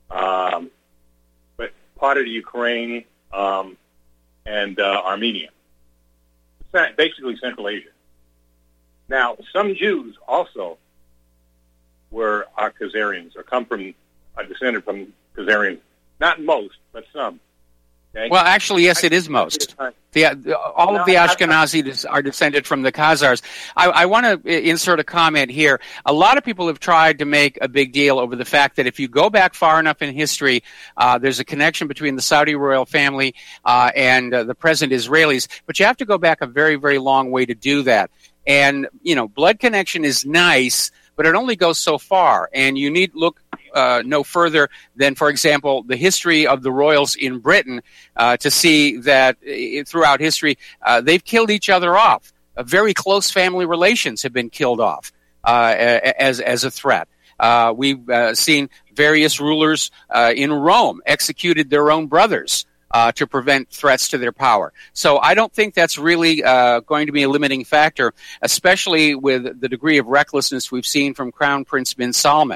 but part of the Ukraine, and Armenia. Basically Central Asia. Now, some Jews also are Khazarians, or are descended from Khazarians. Not most, but some. Okay? Well, actually, yes, it is most. All of the Ashkenazi are descended from the Khazars. I want to insert a comment here. A lot of people have tried to make a big deal over the fact that if you go back far enough in history, there's a connection between the Saudi royal family and the present Israelis. But you have to go back a very, very long way to do that. And, blood connection is nice, but it only goes so far. And you need look no further than, for example, the history of the royals in Britain to see that throughout history they've killed each other off. Very close family relations have been killed off as a threat. We've seen various rulers in Rome executed their own brothers to prevent threats to their power. So I don't think that's really going to be a limiting factor, especially with the degree of recklessness we've seen from Crown Prince bin Salman.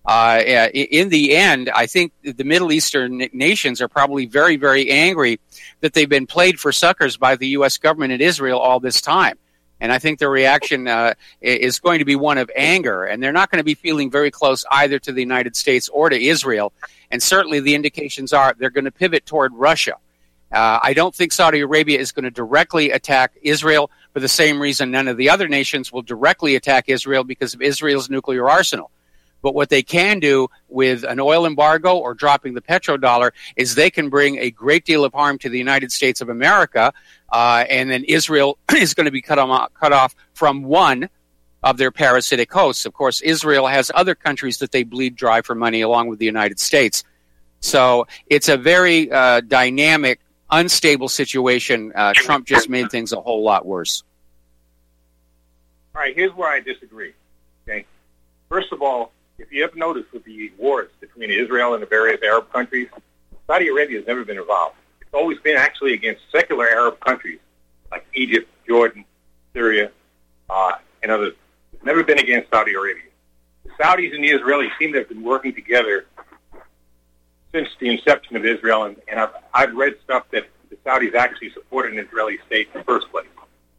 In the end, I think the Middle Eastern nations are probably very, very angry that they've been played for suckers by the U.S. government and Israel all this time. And I think their reaction is going to be one of anger, and they're not going to be feeling very close either to the United States or to Israel. And certainly the indications are they're going to pivot toward Russia. I don't think Saudi Arabia is going to directly attack Israel for the same reason none of the other nations will directly attack Israel, because of Israel's nuclear arsenal. But what they can do with an oil embargo or dropping the petrodollar is they can bring a great deal of harm to the United States of America, and then Israel is going to be cut off from one of their parasitic hosts. Of course, Israel has other countries that they bleed dry for money along with the United States. So it's a very dynamic, unstable situation. Trump just made things a whole lot worse. All right, here's where I disagree. Okay, first of all, if you ever notice with the wars between Israel and the various Arab countries, Saudi Arabia has never been involved. It's always been actually against secular Arab countries like Egypt, Jordan, Syria, and others. It's never been against Saudi Arabia. The Saudis and the Israelis seem to have been working together since the inception of Israel, and I've read stuff that the Saudis actually supported an Israeli state in the first place.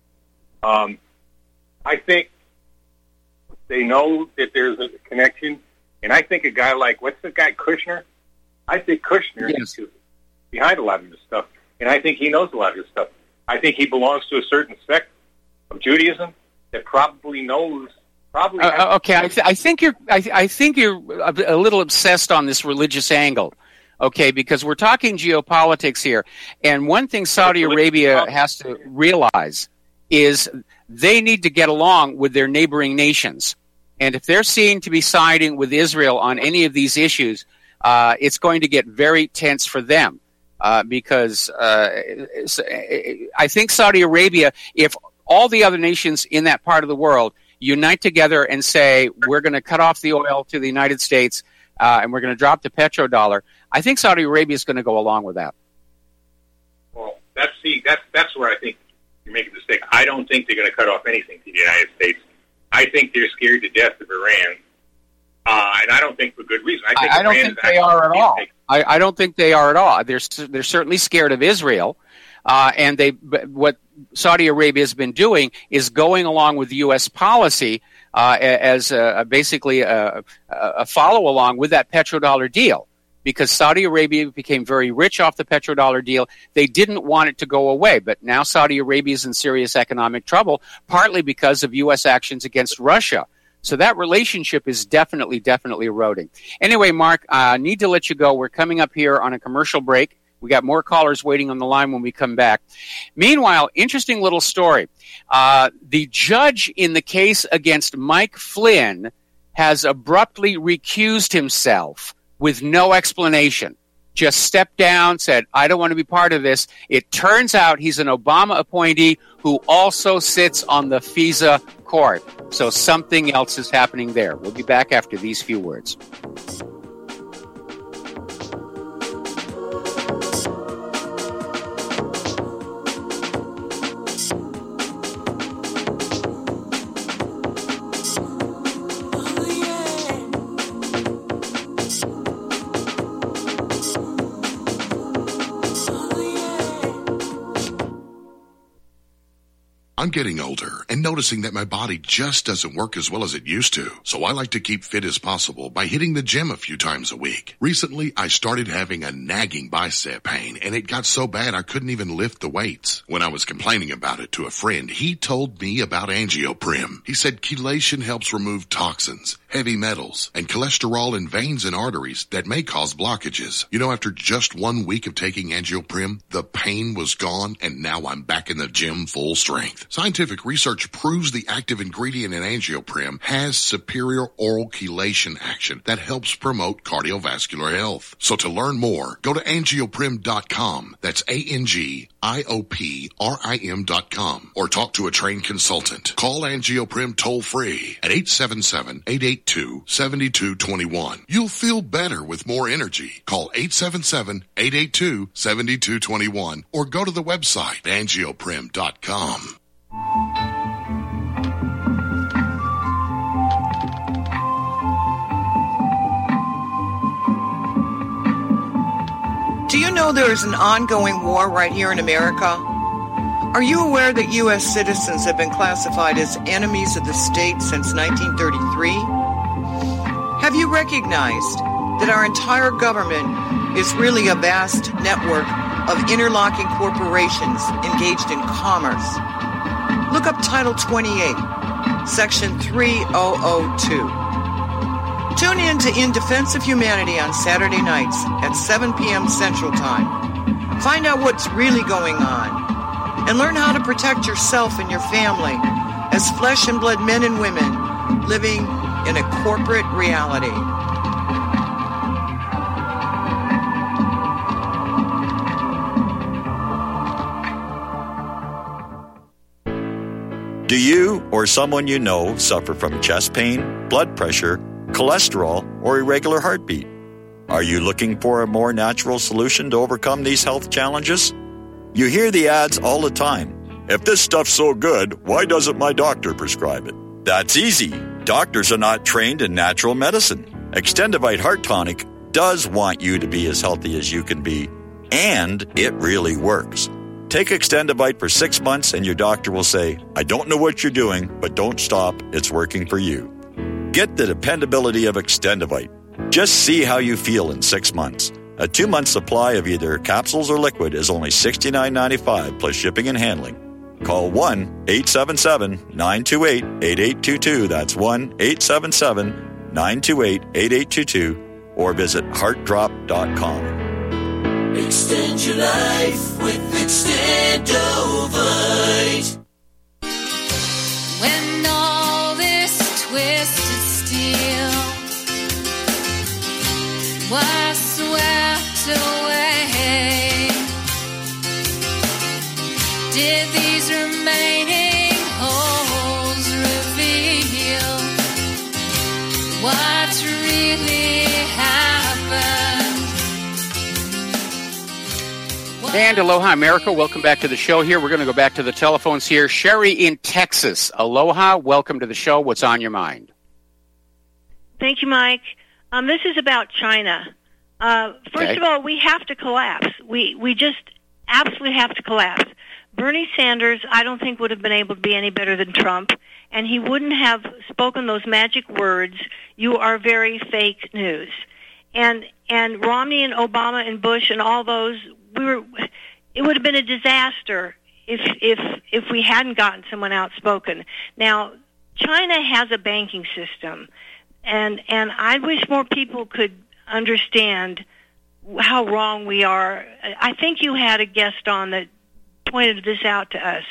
I think they know that there's a connection, and I think a guy like, what's the guy, Kushner? I think Kushner is behind a lot of this stuff, and I think he knows a lot of this stuff. I think he belongs to a certain sect of Judaism that probably knows. Okay, I think you're a little obsessed on this religious angle. Okay, because we're talking geopolitics here, and one thing Saudi Arabia has to realize is they need to get along with their neighboring nations. And if they're seen to be siding with Israel on any of these issues, it's going to get very tense for them. Because I think Saudi Arabia, if all the other nations in that part of the world unite together and say, we're going to cut off the oil to the United States and we're going to drop the petrodollar, I think Saudi Arabia is going to go along with that. Well, that's where I think you're making a mistake. I don't think they're going to cut off anything to the United States. I think they're scared to death of Iran, and I don't think for good reason. I don't think they are at all. I don't think they are at all. They're certainly scared of Israel, And what Saudi Arabia has been doing is going along with U.S. policy as basically a follow-along with that petrodollar deal. Because Saudi Arabia became very rich off the petrodollar deal. They didn't want it to go away. But now Saudi Arabia is in serious economic trouble, partly because of U.S. actions against Russia. So that relationship is definitely eroding. Anyway, Mark, I need to let you go. We're coming up here on a commercial break. We got more callers waiting on the line when we come back. Meanwhile, interesting little story. The judge in the case against Mike Flynn has abruptly recused himself with no explanation. Just stepped down, said, I don't want to be part of this. It turns out he's an Obama appointee who also sits on the FISA court. So something else is happening there. We'll be back after these few words. I'm getting older and noticing that my body just doesn't work as well as it used to. So I like to keep fit as possible by hitting the gym a few times a week. Recently, I started having a nagging bicep pain, and it got so bad I couldn't even lift the weights. When I was complaining about it to a friend, he told me about Angioprim. He said chelation helps remove toxins, heavy metals, and cholesterol in veins and arteries that may cause blockages. You know, after just 1 week of taking Angioprim, the pain was gone, and now I'm back in the gym full strength. Scientific research proves the active ingredient in Angioprim has superior oral chelation action that helps promote cardiovascular health. So to learn more, go to angioprim.com. That's ANGIOPRIM.com. Or talk to a trained consultant. Call Angioprim toll free at 877-882-7221. You'll feel better with more energy. Call 877-882-7221 or go to the website angioprim.com. Do you know there is an ongoing war right here in America? Are you aware that U.S. citizens have been classified as enemies of the state since 1933? Have you recognized that our entire government is really a vast network of interlocking corporations engaged in commerce? Look up Title 28, Section 3002. Tune in to In Defense of Humanity on Saturday nights at 7 p.m. Central Time. Find out what's really going on and learn how to protect yourself and your family as flesh and blood men and women living in a corporate reality. Do you or someone you know suffer from chest pain, blood pressure, cholesterol, or irregular heartbeat? Are you looking for a more natural solution to overcome these health challenges? You hear the ads all the time. If this stuff's so good, why doesn't my doctor prescribe it? That's easy. Doctors are not trained in natural medicine. Extendivite Heart Tonic does want you to be as healthy as you can be, and it really works. Take Extendivite for 6 months and your doctor will say, I don't know what you're doing, but don't stop. It's working for you. Get the dependability of Extendivite. Just see how you feel in 6 months. A 2-month supply of either capsules or liquid is only $69.95 plus shipping and handling. Call 1-877-928-8822. That's 1-877-928-8822 or visit heartdrop.com. Extend your life with Extendovite. When all this twisted steel was swept away, did these remaining holes reveal what really happened? And aloha, America. Welcome back to the show here. We're going to go back to the telephones here. Sherry in Texas. Aloha. Welcome to the show. What's on your mind? Thank you, Mike. This is about China. First of all, we have to collapse. We just absolutely have to collapse. Bernie Sanders, I don't think would have been able to be any better than Trump, and he wouldn't have spoken those magic words, "You are very fake news." And Romney and Obama and Bush and all those, it would have been a disaster if we hadn't gotten someone outspoken. Now, China has a banking system, and I wish more people could understand how wrong we are. I think you had a guest on that pointed this out to us.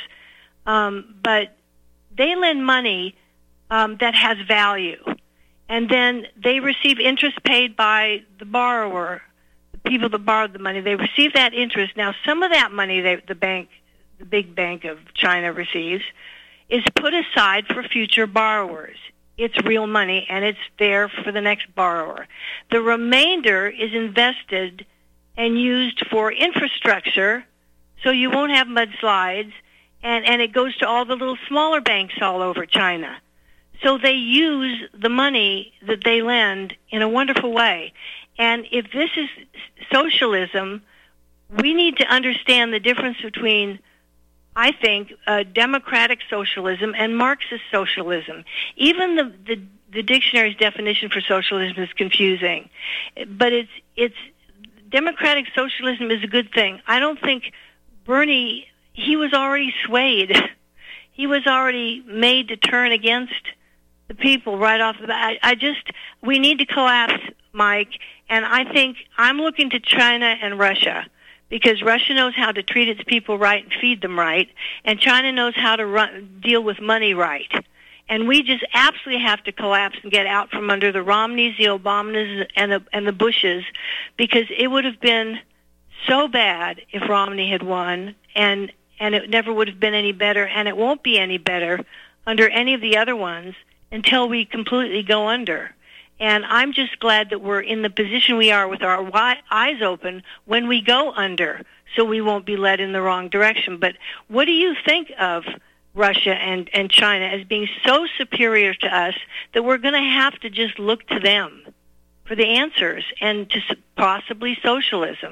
But they lend money that has value, and then they receive interest paid by the borrower, the people that borrowed the money. They receive that interest. Now, some of that money the big bank of China receives is put aside for future borrowers. It's real money, and it's there for the next borrower. The remainder is invested and used for infrastructure, so you won't have mudslides, and it goes to all the little smaller banks all over China. So they use the money that they lend in a wonderful way. And if this is socialism, we need to understand the difference between, I think, democratic socialism and Marxist socialism. Even the dictionary's definition for socialism is confusing, but it's democratic socialism is a good thing. I don't think Bernie, he was already swayed. He was already made to turn against the people right off the bat. We need to collapse, Mike, and I think I'm looking to China and Russia, because Russia knows how to treat its people right and feed them right, and China knows how to deal with money right. And we just absolutely have to collapse and get out from under the Romneys, the Obamas, and the Bushes, because it would have been so bad if Romney had won, and it never would have been any better, and it won't be any better under any of the other ones until we completely go under. And I'm just glad that we're in the position we are with our eyes open when we go under, so we won't be led in the wrong direction. But what do you think of Russia and China as being so superior to us that we're going to have to just look to them for the answers and to possibly socialism?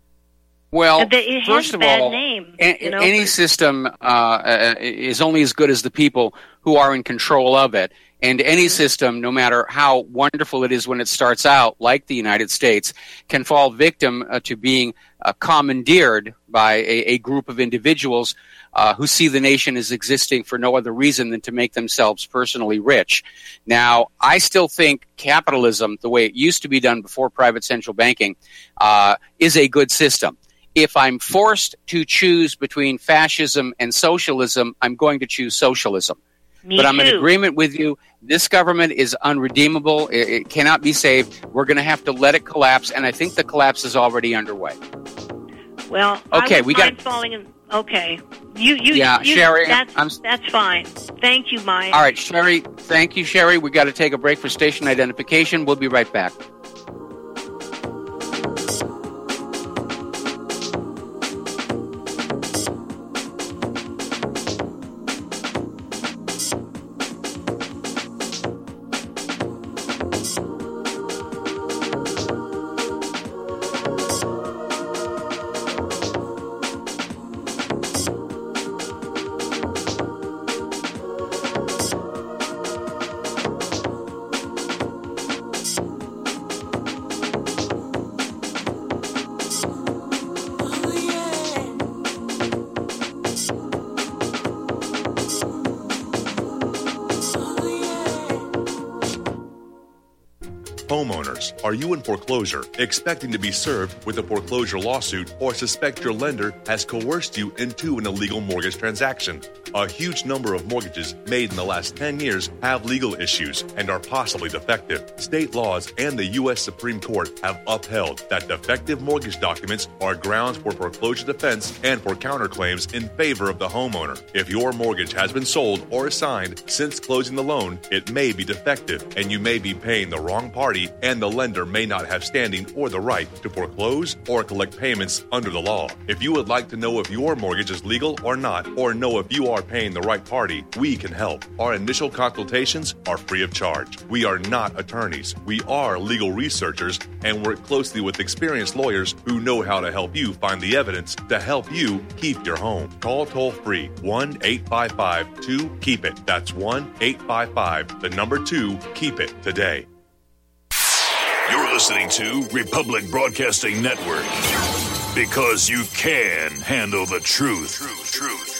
Well, it first has of a bad all, name, any system is only as good as the people who are in control of it. And any system, no matter how wonderful it is when it starts out, like the United States, can fall victim to being commandeered by a group of individuals who see the nation as existing for no other reason than to make themselves personally rich. Now, I still think capitalism, the way it used to be done before private central banking, is a good system. If I'm forced to choose between fascism and socialism, I'm going to choose socialism. But I'm in agreement with you. This government is unredeemable. It cannot be saved. We're going to have to let it collapse, and I think the collapse is already underway. Well, okay, we got falling in. Okay, Sherry, that's fine. Thank you, Mike. All right, Sherry. Thank you, Sherry. We got to take a break for station identification. We'll be right back. Homeowners, are you in foreclosure, expecting to be served with a foreclosure lawsuit, or suspect your lender has coerced you into an illegal mortgage transaction? A huge number of mortgages made in the last 10 years have legal issues and are possibly defective. State laws and the U.S. Supreme Court have upheld that defective mortgage documents are grounds for foreclosure defense and for counterclaims in favor of the homeowner. If your mortgage has been sold or assigned since closing the loan, it may be defective, and you may be paying the wrong party, and the lender may not have standing or the right to foreclose or collect payments under the law. If you would like to know if your mortgage is legal or not, or know if you are are paying the right party, we can help. Our initial consultations are free of charge. We are not attorneys. We are legal researchers and work closely with experienced lawyers who know how to help you find the evidence to help you keep your home. Call toll-free 1-855-2-KEEP-IT. That's 1-855-2-KEEP-IT today. You're listening to Republic Broadcasting Network, because you can handle the truth.